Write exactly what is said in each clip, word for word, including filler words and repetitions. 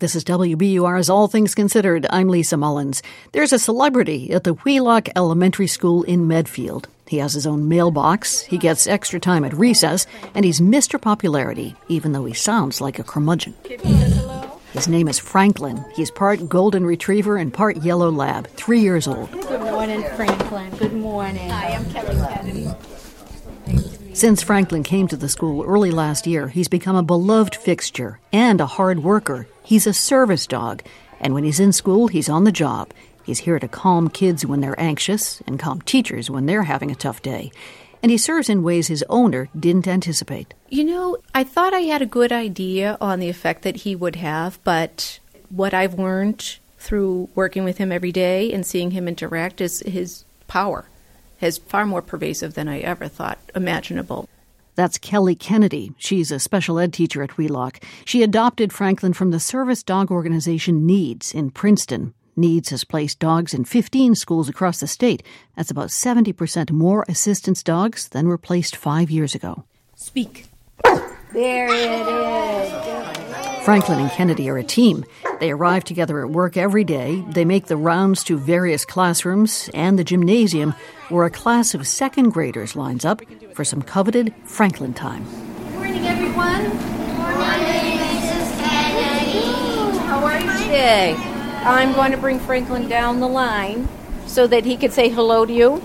This is W B U R's All Things Considered. I'm Lisa Mullins. There's a celebrity at the Wheelock Elementary School in Medfield. He has his own mailbox, he gets extra time at recess, and he's Mister Popularity, even though he sounds like a curmudgeon. His name is Franklin. He's part golden retriever and part yellow lab, three years old. Good morning, Franklin. Good morning. Hi, I'm Kelly Kennedy. Since Franklin came to the school early last year, he's become a beloved fixture and a hard worker. He's a service dog, and when he's in school, he's on the job. He's here to calm kids when they're anxious and calm teachers when they're having a tough day. And he serves in ways his owner didn't anticipate. You know, I thought I had a good idea on the effect that he would have, but what I've learned through working with him every day and seeing him interact is his power is far more pervasive than I ever thought imaginable. That's Kelly Kennedy. She's a special ed teacher at Wheelock. She adopted Franklin from the service dog organization NEEDS in Princeton. NEEDS has placed dogs in fifteen schools across the state. That's about seventy percent more assistance dogs than were placed five years ago. Speak. There it is. Franklin and Kennedy are a team. They arrive together at work every day. They make the rounds to various classrooms and the gymnasium, where a class of second graders lines up for some coveted Franklin time. Good morning, everyone. Good morning, Missus Kennedy. How are you today? I'm going to bring Franklin down the line so that he could say hello to you.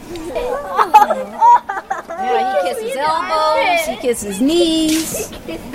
Yeah, he kisses elbows, he kisses knees.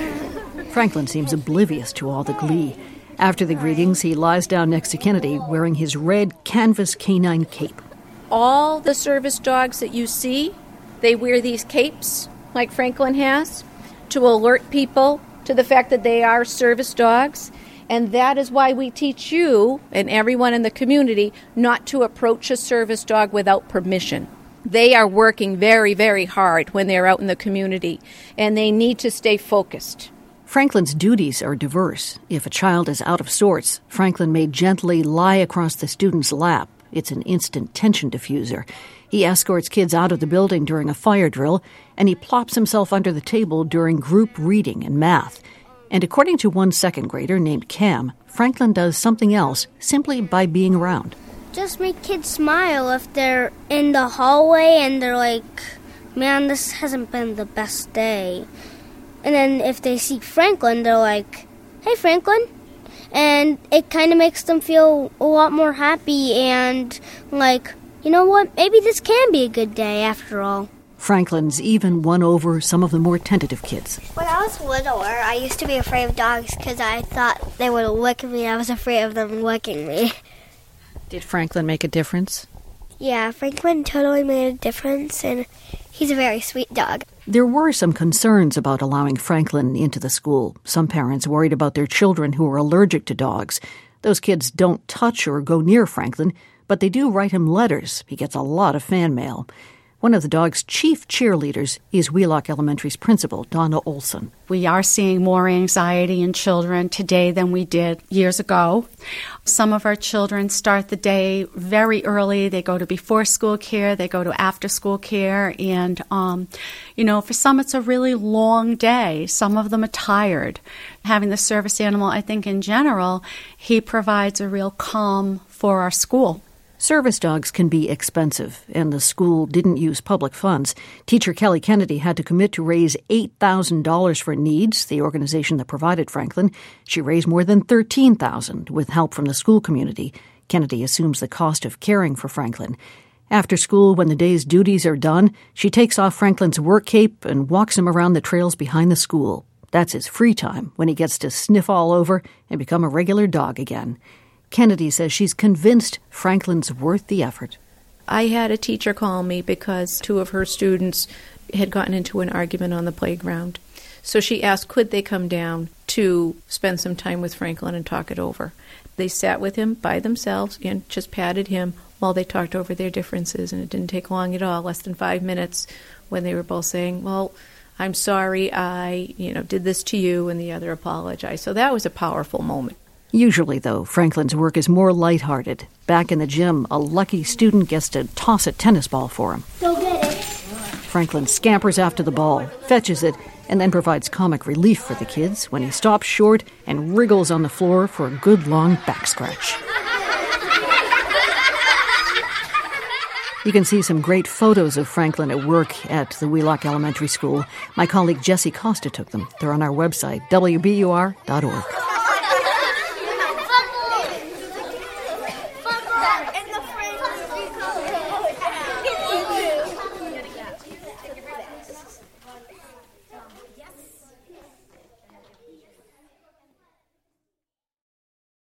Franklin seems oblivious to all the glee. After the greetings, he lies down next to Kennedy wearing his red canvas canine cape. All the service dogs that you see, they wear these capes like Franklin has to alert people to the fact that they are service dogs. And that is why we teach you and everyone in the community not to approach a service dog without permission. They are working very, very hard when they're out in the community, and they need to stay focused. Franklin's duties are diverse. If a child is out of sorts, Franklin may gently lie across the student's lap. It's an instant tension diffuser. He escorts kids out of the building during a fire drill, and he plops himself under the table during group reading and math. And according to one second grader named Cam, Franklin does something else simply by being around. Just make kids smile if they're in the hallway and they're like, man, this hasn't been the best day. And then if they see Franklin, they're like, hey, Franklin. And it kind of makes them feel a lot more happy and like, you know what, maybe this can be a good day after all. Franklin's even won over some of the more tentative kids. When I was littler, I used to be afraid of dogs because I thought they would lick me. I was afraid of them licking me. Did Franklin make a difference? Yeah, Franklin totally made a difference, and he's a very sweet dog. There were some concerns about allowing Franklin into the school. Some parents worried about their children who are allergic to dogs. Those kids don't touch or go near Franklin, but they do write him letters. He gets a lot of fan mail. One of the dog's chief cheerleaders is Wheelock Elementary's principal, Donna Olson. We are seeing more anxiety in children today than we did years ago. Some of our children start the day very early. They go to before school care, they go to after school care, and, um, you know, for some it's a really long day. Some of them are tired. Having the service animal, I think in general, he provides a real calm for our school. Service dogs can be expensive, and the school didn't use public funds. Teacher Kelly Kennedy had to commit to raise eight thousand dollars for NEEDS, the organization that provided Franklin. She raised more than thirteen thousand dollars with help from the school community. Kennedy assumes the cost of caring for Franklin. After school, when the day's duties are done, she takes off Franklin's work cape and walks him around the trails behind the school. That's his free time, when he gets to sniff all over and become a regular dog again. Kennedy says she's convinced Franklin's worth the effort. I had a teacher call me because two of her students had gotten into an argument on the playground. So she asked, could they come down to spend some time with Franklin and talk it over. They sat with him by themselves and just patted him while they talked over their differences, and it didn't take long at all, less than five minutes, when they were both saying, well, I'm sorry I, you know, did this to you, and the other apologized. So that was a powerful moment. Usually, though, Franklin's work is more lighthearted. Back in the gym, a lucky student gets to toss a tennis ball for him. Go get it. Franklin scampers after the ball, fetches it, and then provides comic relief for the kids when he stops short and wriggles on the floor for a good long back scratch. You can see some great photos of Franklin at work at the Wheelock Elementary School. My colleague Jessie Costa took them. They're on our website, W B U R dot org.